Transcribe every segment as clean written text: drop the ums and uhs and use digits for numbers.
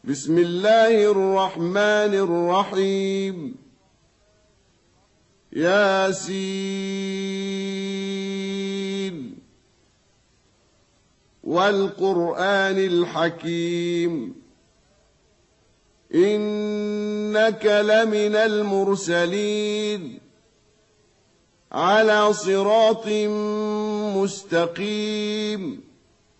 بسم الله الرحمن الرحيم. ياسين والقرآن الحكيم إنك لمن المرسلين على صراط مستقيم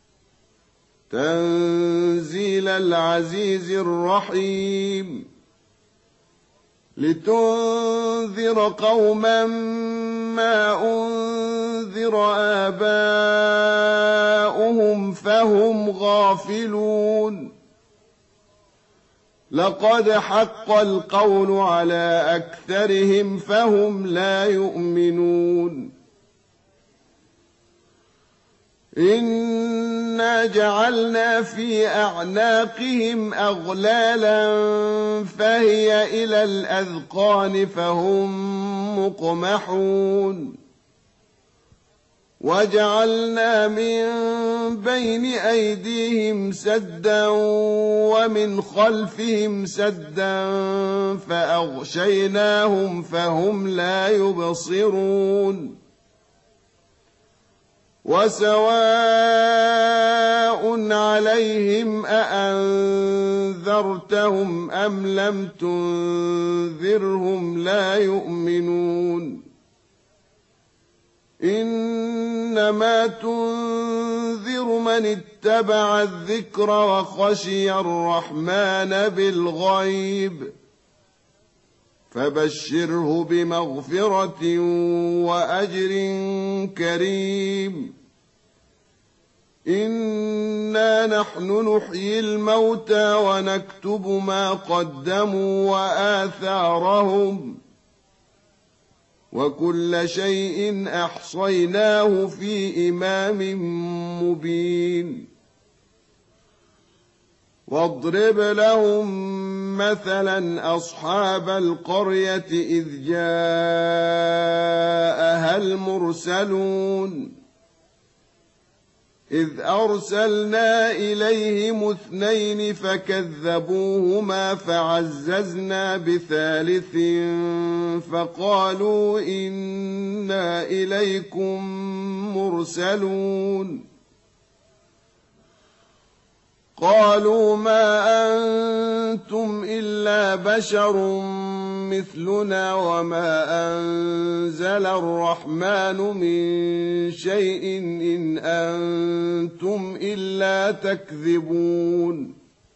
تنزيل العزيز الرحيم لتنذر قوما ما أنذر آباؤهم فهم غافلون لقد حق القول على أكثرهم فهم لا يؤمنون إنا جعلنا في أعناقهم أغلالا فهي إلى الأذقان فهم مقمحون وجعلنا من بين أيديهم سدا ومن خلفهم سدا فأغشيناهم فهم لا يبصرون وسواء عليهم أأنذرتهم أم لم تنذرهم لا يؤمنون إنما تنذر من اتبع الذكر وخشي الرحمن بالغيب فبشره بمغفرة وأجر كريم إنا نحن نحيي الموتى ونكتب ما قدموا وآثارهم وكل شيء أحصيناه في إمام مبين واضرب لهم مثلا أصحاب القرية إذ جاءها المرسلون إذ أرسلنا إليهم 2 فكذبوهما فعززنا بثالث فقالوا إنا إليكم مرسلون قالوا ما أنتم إلا بشر مثلنا وما أنزل الرحمن من شيء إن أنتم إلا تكذبون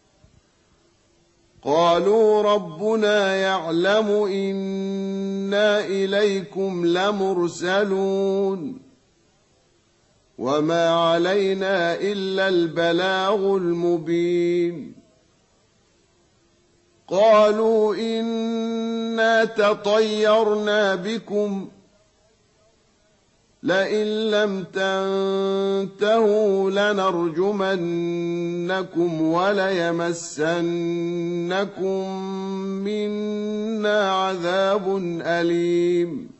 قالوا ربنا يعلم إنا إليكم لمرسلون وما علينا إلا البلاغ المبين قالوا إنا تطيرنا بكم لئن لم تنتهوا لنرجمنكم وليمسنكم منا عذاب أليم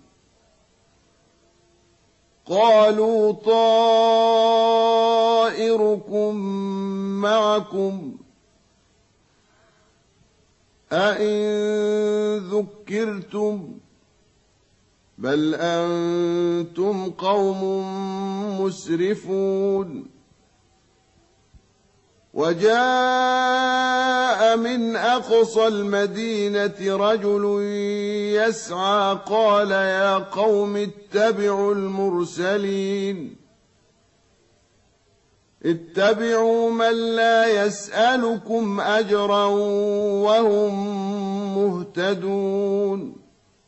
قالوا طائركم معكم أئن ذكرتم بل أنتم قوم مسرفون وجاء من أقصى المدينة رجل يسعى قال يا قوم اتبعوا المرسلين اتبعوا من لا يسألكم أجرا وهم مهتدون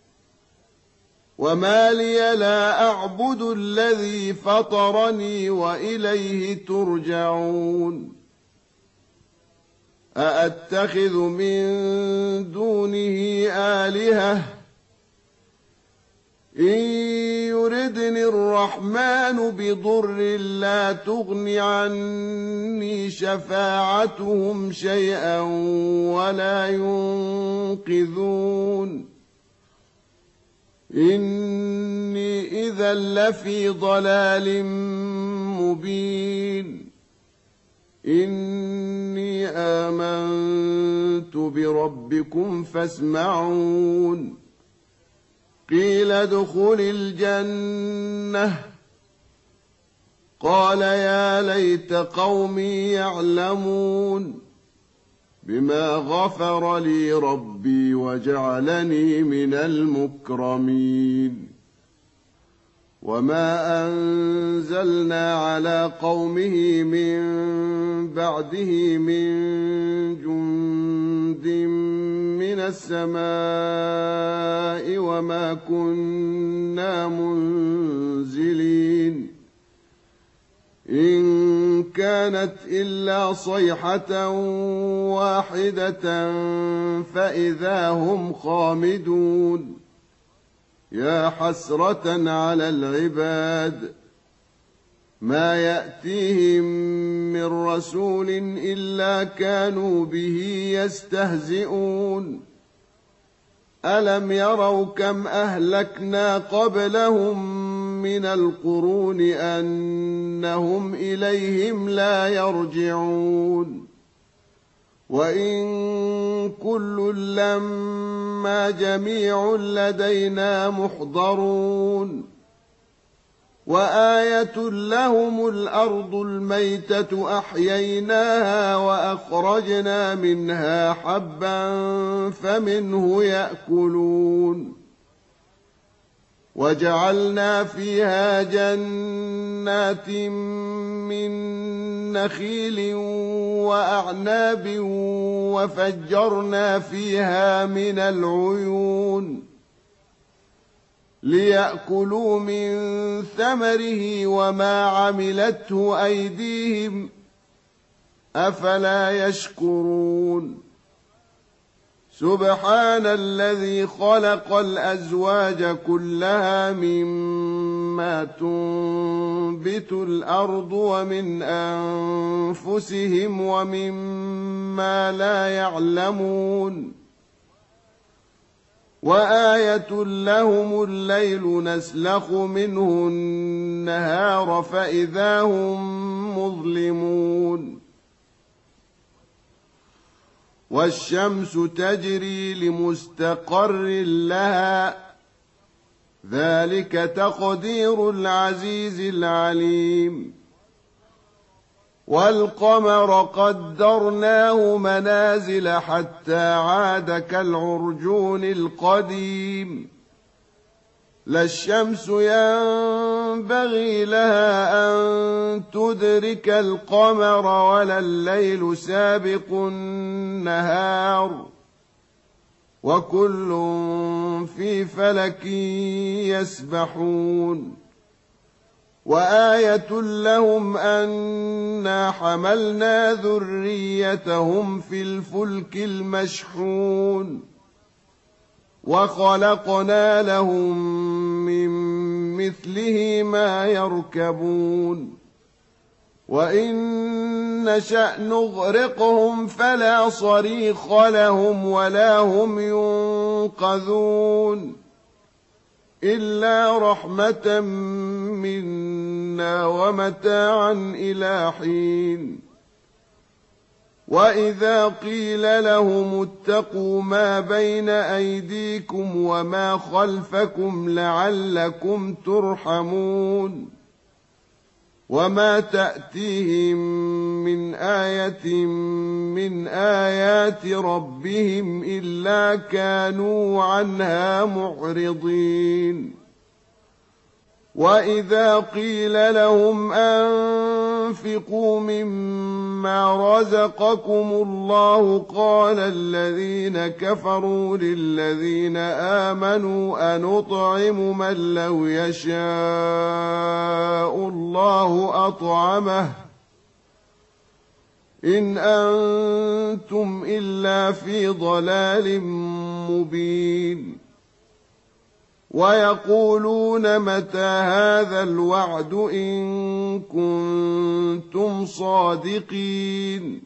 وما لي لا أعبد الذي فطرني وإليه ترجعون أأتخذ من دونه آلهة إن يردني الرحمن بضر لا تغن عني شفاعتهم شيئا ولا ينقذون إني إذا لفي ضلال مبين إني آمنت آمنت بربكم فاسمعون قيل ادخل الجنة قال يا ليت قومي يعلمون بما غفر لي ربي وجعلني من المكرمين وما أنزلنا على قومه من بعده من جند من السماء وما كنا منزلين إن كانت إلا صيحة واحدة فإذا هم خامدون يا حسرة على العباد ما يأتيهم من رسول إلا كانوا به يستهزئون ألم يروا كم أهلكنا قبلهم من القرون أنهم إليهم لا يرجعون وإن كل لما جميع لدينا محضرون وآية لهم الأرض الميتة أحييناها وأخرجنا منها حبا فمنه يأكلون وجعلنا فيها جنات من نخيل وأعناب وفجرنا فيها من العيون ليأكلوا من ثمره وما عملته أيديهم أفلا يشكرون سبحان الذي خلق الأزواج كلها مما تنبت الأرض ومن أنفسهم ومما لا يعلمون وآية لهم الليل نسلخ منه النهار فإذا هم مظلمون والشمس تجري لمستقر لها ذلك تقدير العزيز العليم والقمر قدرناه منازل حتى عاد كالعرجون القديم لا الشمس ينبغي لها أن تدرك القمر ولا الليل سابق النهار وكل في فلك يسبحون وآية لهم أنا حملنا ذريتهم في الفلك المشحون وخلقنا لهم من مثله ما يركبون وإن نشأ نغرقهم فلا صريخ لهم ولا هم ينقذون إلا رحمة منا ومتاعا إلى حين وإذا قيل لهم اتقوا ما بين أيديكم وما خلفكم لعلكم ترحمون وما تأتيهم من آية من آيات ربهم إلا كانوا عنها معرضين وإذا قيل لهم أنفقوا مما رزقكم الله قال الذين كفروا للذين آمنوا أنطعم من لو يشاء الله أطعمه إن أنتم إلا في ضلال مبين ويقولون متى هذا الوعد إن كنتم صادقين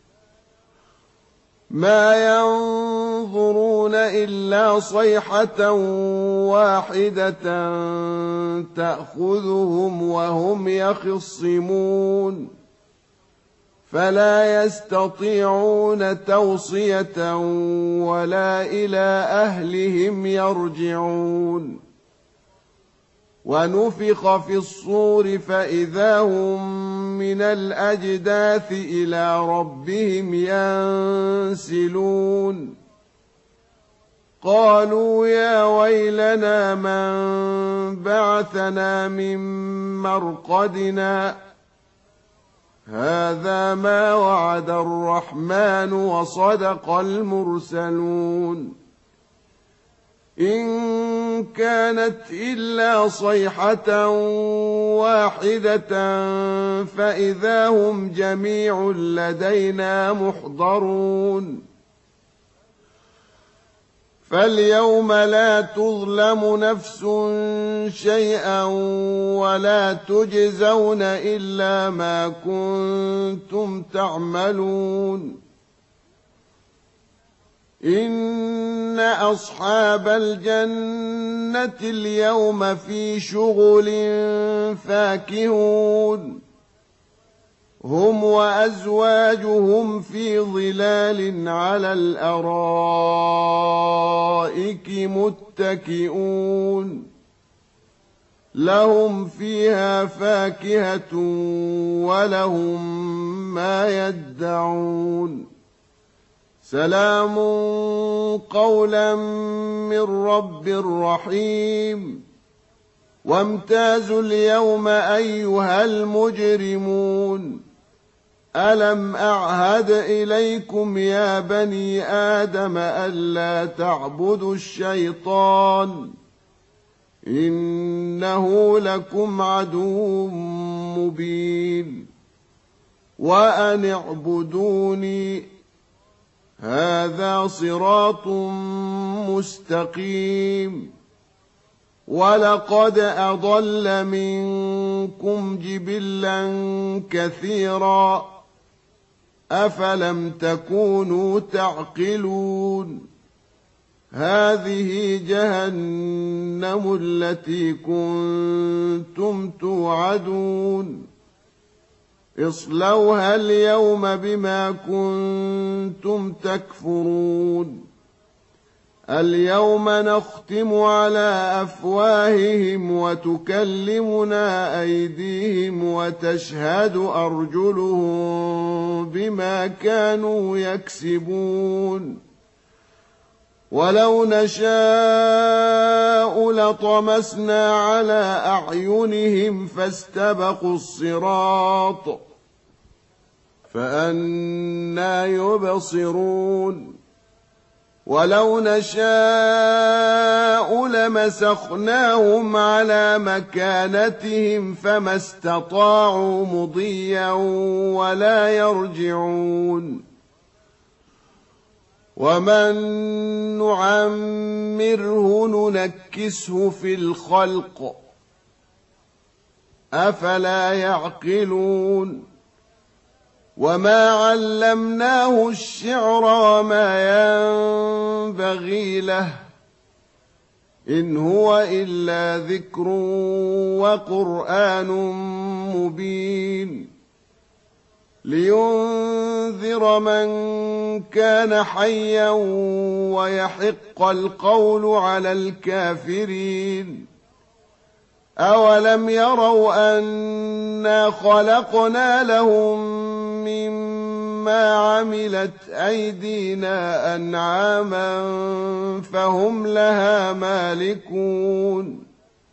ما ينظرون إلا صيحة واحدة تأخذهم وهم يخصمون فلا يستطيعون توصية ولا إلى أهلهم يرجعون ونفخ في الصور فإذا هم من الأجداث إلى ربهم ينسلون قالوا يا ويلنا من بعثنا من مرقدنا هذا ما وعد الرحمن وصدق المرسلون إن كانت إلا صيحة واحدة فإذا هم جميع لدينا محضرون فاليوم لا تظلم نفس شيئا ولا تجزون إلا ما كنتم تعملون إن أصحاب الجنة اليوم في شغل فاكهون هم وأزواجهم في ظلال على الأرائك متكئون لهم فيها فاكهة ولهم ما يدعون سلام قولا من رب رحيم وامتازوا اليوم أيها المجرمون ألم أعهد إليكم يا بني آدم ألا تعبدوا الشيطان إنه لكم عدو مبين وأن اعبدوني هذا صراط مستقيم ولقد أضل منكم جبلا كثيرا أفلم تكونوا تعقلون هذه جهنم التي كنتم توعدون اصلوها اليوم بما كنتم تكفرون اليوم نختم على أفواههم وتكلمنا أيديهم وتشهد أرجلهم بما كانوا يكسبون ولو نشاء لطمسنا على أعينهم فاستبقوا الصراط فأنى يبصرون ولو نشاء لمسخناهم على مكانتهم فما استطاعوا مضيا ولا يرجعون ومن نعمره ننكسه في الخلق أفلا يعقلون وما علمناه الشعر وما ينبغي له إن هو إلا ذكر وقرآن مبين لينذر من كان حيا ويحق القول على الكافرين أولم يروا أنا خلقنا لهم مما عملت أيدينا أنعاما فهم لها مالكون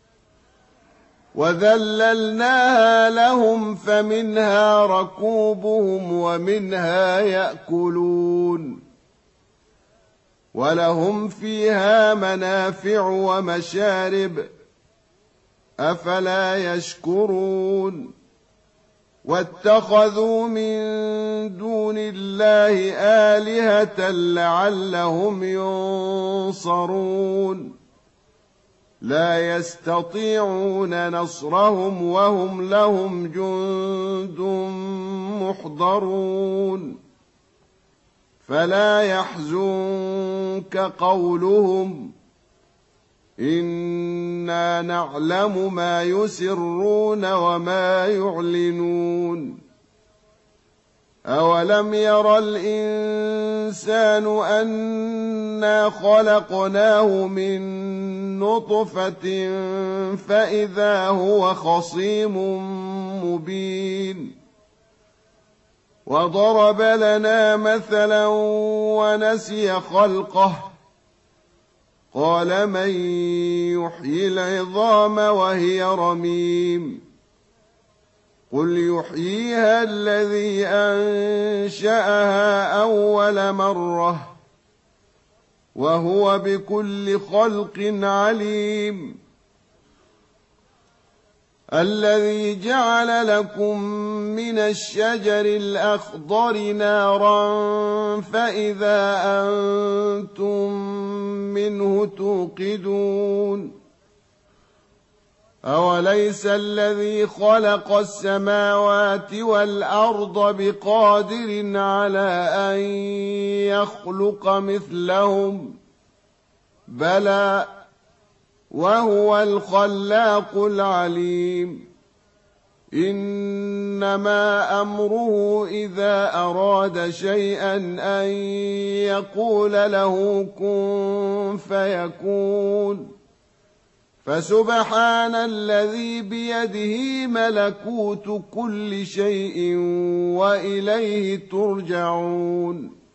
وذللناها لهم فمنها ركوبهم ومنها يأكلون ولهم فيها منافع ومشارب أفلا يشكرون واتخذوا من دون الله آلهة لعلهم ينصرون لا يستطيعون نصرهم وهم لهم جند محضرون فلا يحزنك قولهم إنا نعلم ما يسرون وما يعلنون أولم ير الإنسان أنا خلقناه من نطفة فإذا هو خصيم مبين وضرب لنا مثلا ونسي خلقه قال من يحيي العظام وهي رميم قل يحييها الذي أنشأها أول مرة وهو بكل خلق عليم الذي جعل لكم من الشجر الأخضر نارا فإذا أنتم منه توقدون أوليس الذي خلق السماوات والأرض بقادر على أن يخلق مثلهم بلى وهو الخلاق العليم إنما أمره إذا أراد شيئا أن يقول له كن فيكون فسبحان الذي بيده ملكوت كل شيء وإليه ترجعون